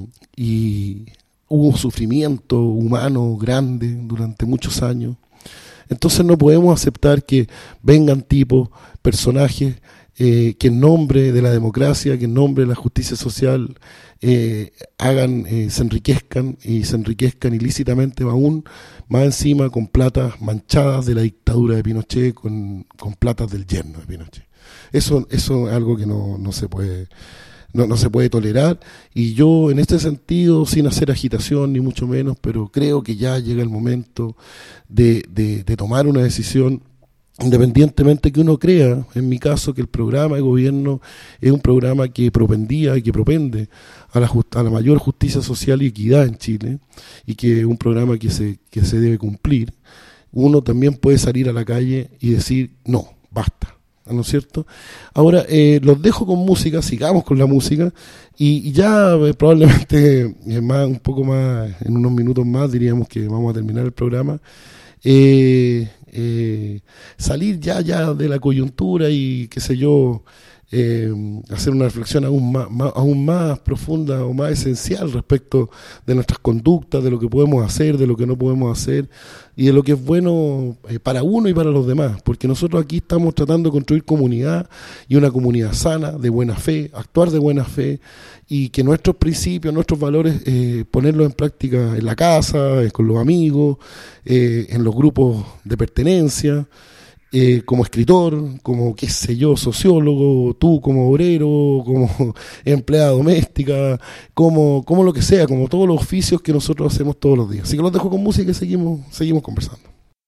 y hubo sufrimiento humano grande durante muchos años. Entonces no podemos aceptar que vengan tipos, personajes eh, que en nombre de la democracia, que en nombre de la justicia social eh, hagan, eh, se enriquezcan y se enriquezcan ilícitamente aún más encima con platas manchadas de la dictadura de Pinochet, con, con platas del yerno de Pinochet. Eso, eso es algo que no, no se puede, no, no se puede tolerar, y yo en este sentido, sin hacer agitación ni mucho menos, pero creo que ya llega el momento de, de, de tomar una decisión, independientemente que uno crea, en mi caso, que el programa de gobierno es un programa que propendía y que propende a la, just, a la mayor justicia social y equidad en Chile, y que es un programa que se, que se debe cumplir. Uno también puede salir a la calle y decir, no, basta, ¿no es cierto? Ahora, eh, los dejo con música, sigamos con la música, y, y ya eh, probablemente eh, más, un poco más, en unos minutos más diríamos que vamos a terminar el programa. Eh, eh, salir ya ya de la coyuntura y qué sé yo, eh, hacer una reflexión aún más, más, aún más profunda o más esencial respecto de nuestras conductas, de lo que podemos hacer, de lo que no podemos hacer y de lo que es bueno eh, para uno y para los demás, porque nosotros aquí estamos tratando de construir comunidad y una comunidad sana, de buena fe, actuar de buena fe, y que nuestros principios, nuestros valores, eh, ponerlos en práctica en la casa, eh, con los amigos, eh, en los grupos de pertenencia, eh, como escritor, como, qué sé yo, sociólogo, tú como obrero, como empleada doméstica, como, como lo que sea, como todos los oficios que nosotros hacemos todos los días. Así que los dejo con música y seguimos, seguimos conversando.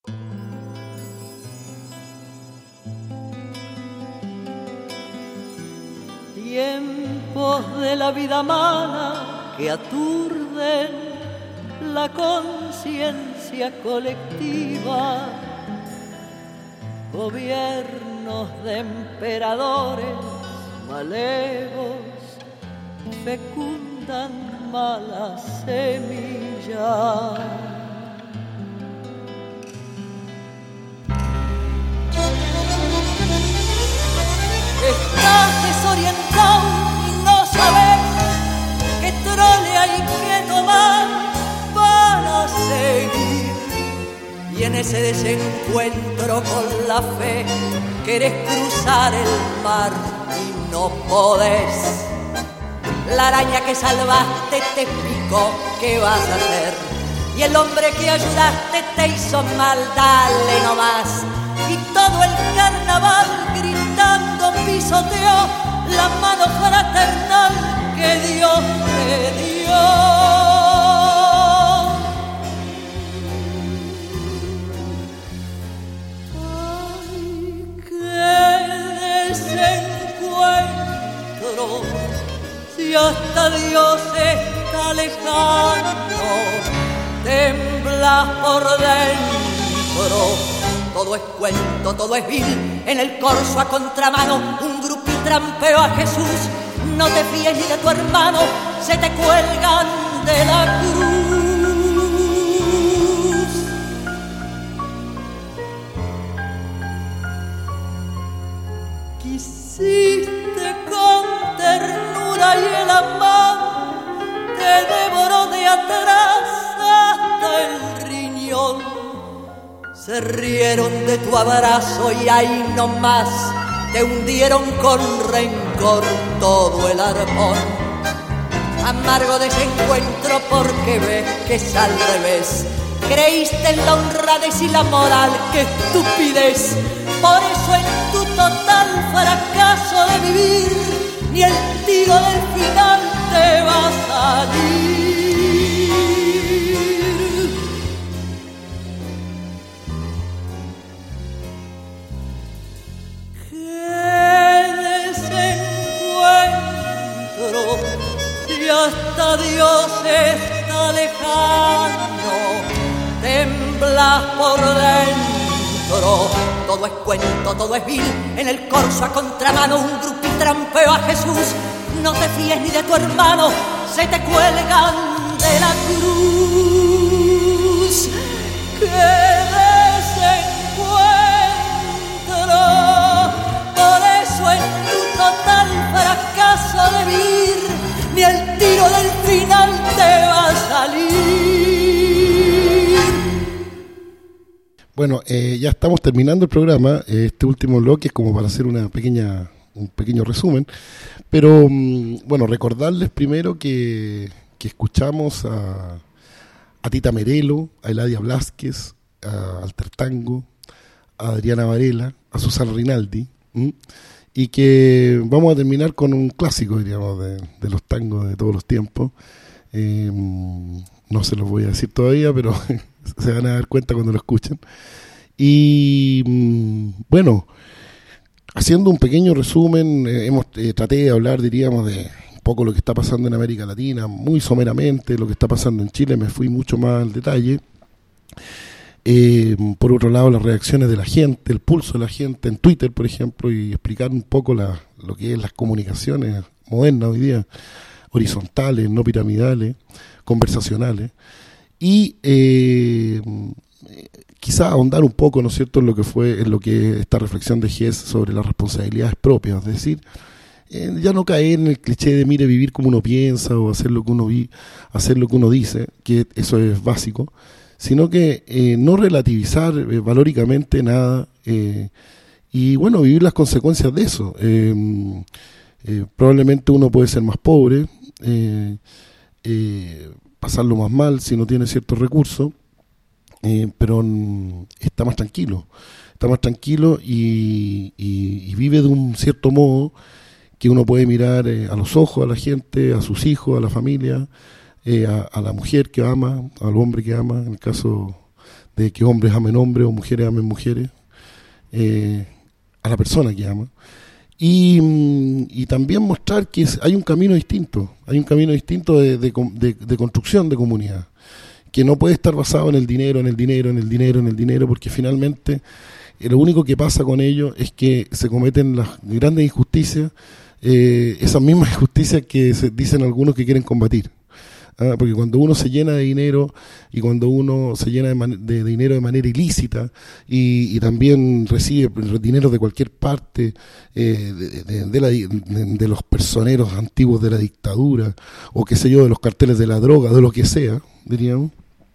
Tiempos de la vida mana que aturden la conciencia colectiva, gobiernos de emperadores malevos fecundan malas semillas. Estás desorientado y no sabes qué trole hay que tomar para seguir. Y en ese desencuentro con la fe querés cruzar el mar y no podés. La araña que salvaste te picó, ¿qué vas a hacer? Y el hombre que ayudaste te hizo mal, dale nomás. Y todo el carnaval gritando pisoteó la mano fraternal que Dios te dio. Ay, qué desencuentro, si hasta Dios está lejano, temblas por dentro. Todo es cuento, todo es vil, en el corso a contramano, un grupi trampeó a Jesús. No te fíes ni de tu hermano, se te cuelgan de la cruz. Quisiste con ternura y el amor te devoró de atrás hasta el riñón. Se rieron de tu abrazo y ahí nomás te hundieron con rencor todo el arpón. Amargo desencuentro porque ves que es al revés. Creíste en la honradez y la moral, qué estupidez. Por eso en tu total fracaso de vivir, ni el tiro del final te va a salir. Y hasta Dios está lejano, temblas por dentro. Todo es cuento, todo es vil, en el corso a contramano un grupo y trampeo a Jesús. No te fíes ni de tu hermano, se te cuelgan de la cruz. ¡Qué desencuentro! Por eso en tu total fracaso de vivir, ni el tiro del final te va a salir. Bueno, eh, ya estamos terminando el programa. Este último bloque es como para hacer una pequeña, un pequeño resumen. Pero, mm, bueno, recordarles primero que, que escuchamos a, a Tita Merelo, a Eladia Blázquez, a Alter Tango, a Adriana Varela, a Susana Rinaldi, ¿m? Y que vamos a terminar con un clásico, diríamos, de, de los tangos de todos los tiempos. Eh, no se los voy a decir todavía, pero se van a dar cuenta cuando lo escuchen. Y bueno, haciendo un pequeño resumen, eh, hemos eh, traté de hablar, diríamos, de un poco lo que está pasando en América Latina, muy someramente, lo que está pasando en Chile, me fui mucho más al detalle. Eh, por otro lado, las reacciones de la gente, el pulso de la gente en Twitter, por ejemplo, y explicar un poco la, lo que es las comunicaciones modernas hoy día, horizontales, no piramidales, conversacionales, y eh, quizá ahondar un poco, ¿no es cierto?, en lo que fue, en lo que esta reflexión de Hess sobre las responsabilidades propias, es decir, eh, ya no caer en el cliché de mire vivir como uno piensa o hacer lo que uno vi, hacer lo que uno dice, que eso es básico, sino que eh, no relativizar eh, valóricamente nada eh, y bueno, vivir las consecuencias de eso. Eh, eh, probablemente uno puede ser más pobre, eh, eh, pasarlo más mal si no tiene ciertos recursos, eh, pero mm, está más tranquilo, está más tranquilo y, y, y vive de un cierto modo que uno puede mirar eh, a los ojos a la gente, a sus hijos, a la familia, Eh, a, a la mujer que ama, al hombre que ama, en el caso de que hombres amen hombres o mujeres amen mujeres, eh, a la persona que ama. Y, y también mostrar que es, hay un camino distinto, hay un camino distinto de, de, de, de construcción de comunidad, que no puede estar basado en el dinero, en el dinero, en el dinero, en el dinero, porque finalmente eh, lo único que pasa con ello es que se cometen las grandes injusticias, eh, esas mismas injusticias que se dicen algunos que quieren combatir. Ah, porque cuando uno se llena de dinero y cuando uno se llena de, man- de dinero de manera ilícita y, y también recibe dinero de cualquier parte, eh, de, de, de, la, de, de los personeros antiguos de la dictadura o qué sé yo, de los carteles de la droga, de lo que sea, diríamos,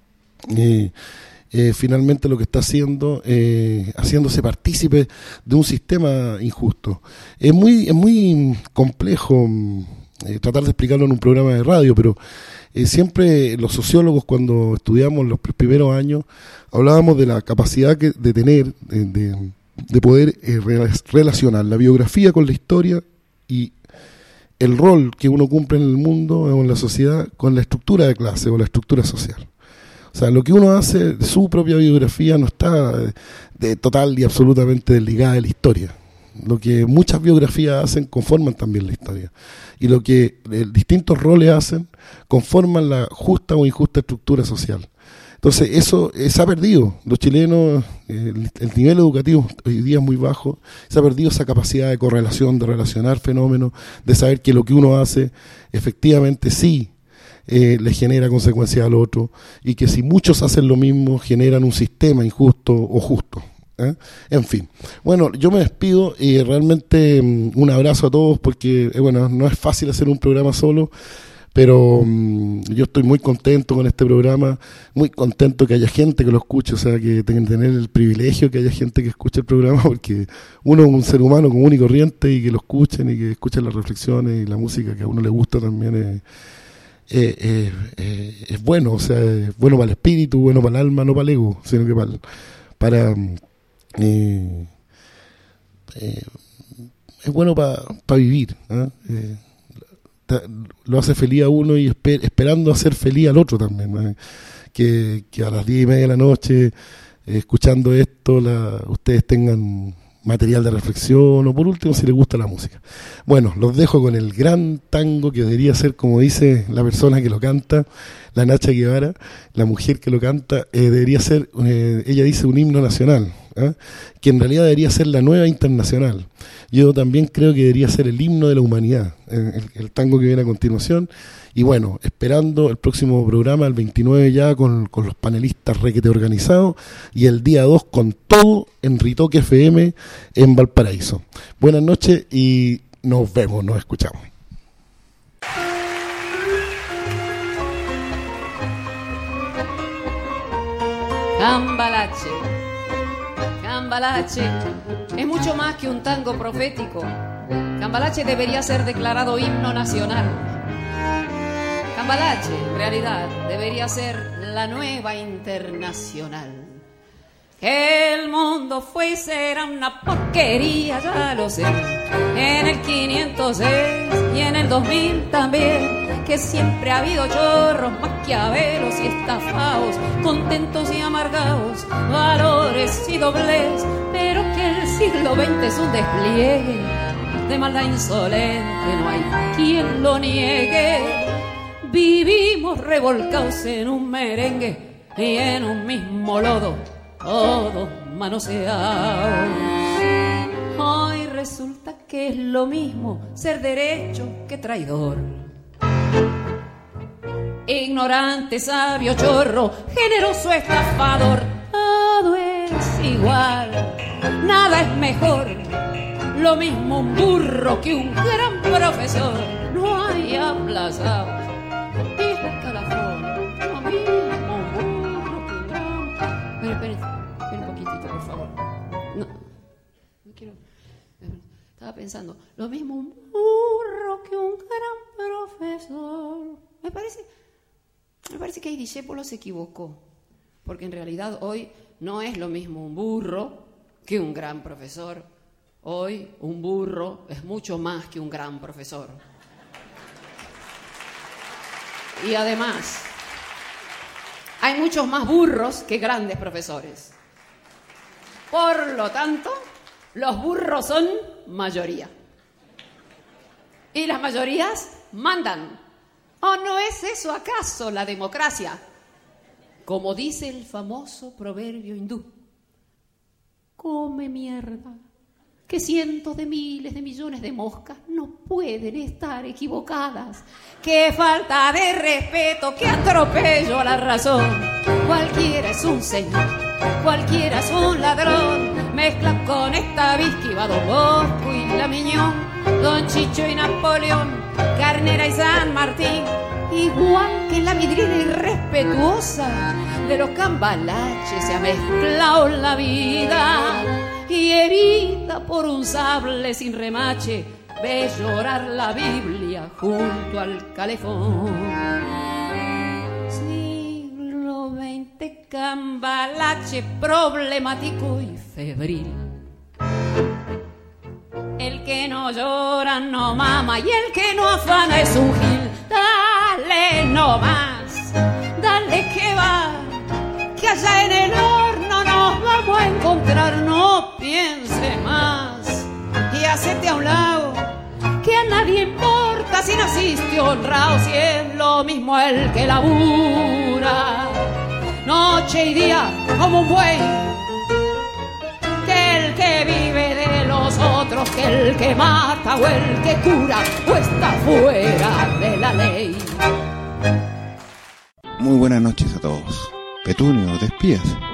eh, eh, finalmente lo que está haciendo, eh, haciéndose partícipe de un sistema injusto. Es muy, es muy complejo eh, tratar de explicarlo en un programa de radio, pero Eh, siempre los sociólogos, cuando estudiamos los primeros años, hablábamos de la capacidad que, de tener, de, de, de poder eh, relacionar la biografía con la historia y el rol que uno cumple en el mundo o en la sociedad con la estructura de clase o la estructura social. O sea, lo que uno hace de su propia biografía no está de total y absolutamente desligada de la historia. Lo que muchas biografías hacen conforman también la historia. Y lo que eh, distintos roles hacen conforman la justa o injusta estructura social. Entonces, eso eh, se ha perdido. Los chilenos, eh, el, el nivel educativo hoy día es muy bajo. Se ha perdido esa capacidad de correlación, de relacionar fenómenos, de saber que lo que uno hace efectivamente sí eh, le genera consecuencias al otro y que si muchos hacen lo mismo generan un sistema injusto o justo. ¿Eh? En fin, bueno, yo me despido y realmente um, un abrazo a todos porque eh, bueno, no es fácil hacer un programa solo, Pero um, yo estoy muy contento con este programa, muy contento que haya gente que lo escuche, o sea, que tengan que tener el privilegio que haya gente que escuche el programa, porque uno es un ser humano común y corriente y que lo escuchen y que escuchen las reflexiones y la música que a uno le gusta también es, es, es, es, es bueno, o sea, es bueno para el espíritu, bueno para el alma, no para el ego, sino que para... para eh, eh, es bueno para pa vivir, ¿eh? Eh, lo hace feliz a uno y esper, esperando hacer feliz al otro también, ¿no? que, que a las diez y media de la noche eh, escuchando esto la, ustedes tengan material de reflexión o por último si les gusta la música. Bueno, los dejo con el gran tango que debería ser, como dice la persona que lo canta, la Nacha Guevara, la mujer que lo canta, eh, debería ser, eh, ella dice un himno nacional, ¿eh? que en realidad debería ser la nueva internacional. Yo también creo que debería ser el himno de la humanidad, el, el tango que viene a continuación. Y bueno, esperando el próximo programa, el veintinueve ya, con, con los panelistas requete organizados, y el día dos con todo en Ritoque F M en Valparaíso. Buenas noches y nos vemos, nos escuchamos. Cambalache, Cambalache, es mucho más que un tango profético. Cambalache debería ser declarado himno nacional. Cambalache, en realidad, debería ser la nueva internacional. Que el mundo fue y será una porquería, ya lo sé. En el quinientos seis y en el dos mil también. Que siempre ha habido chorros, maquiavelos y estafados, contentos y amargados, valores y doblez. Pero que el siglo veinte es un despliegue de maldad insolente, no hay quien lo niegue. Vivimos revolcados en un merengue y en un mismo lodo, todos manoseados. Hoy resulta que es lo mismo ser derecho que traidor. Ignorante, sabio, chorro, generoso, estafador, todo es igual, nada es mejor. Lo mismo un burro que un gran profesor. No hay aplazados y escalafón. Lo mismo un burro que un gran... Esperen, esperen, esperen un poquitito, por favor. No, no quiero... Estaba pensando, lo mismo un burro que un gran profesor. Me parece... Me parece que ahí Discépolo se equivocó, porque en realidad hoy no es lo mismo un burro que un gran profesor. Hoy un burro es mucho más que un gran profesor. Y además, hay muchos más burros que grandes profesores. Por lo tanto, los burros son mayoría. Y las mayorías mandan. ¿O no es eso acaso la democracia? Como dice el famoso proverbio hindú. Come mierda, que cientos de miles de millones de moscas no pueden estar equivocadas. ¡Qué falta de respeto, qué atropello a la razón! Cualquiera es un señor, cualquiera es un ladrón. Mezcla con esta Visquiva, Don Bosco y la Miñón, Don Chicho y Napoleón, Carnera y San Martín, igual que la vidriera irrespetuosa de los cambalaches se ha mezclado la vida, y herida por un sable sin remache ve llorar la Biblia junto al calefón. Siglo veinte, cambalache problemático y febril. El que no llora no mama y el que no afana es un gil. Dale no más, dale que va, que allá en el horno nos vamos a encontrar. No piense más y hacete a un lado, que a nadie importa si naciste honrado, si es lo mismo el que labura noche y día como un buey, que el que vive de los otros, que el que mata o el que cura o está fuera de la ley. Muy buenas noches a todos. Petunio, despídase.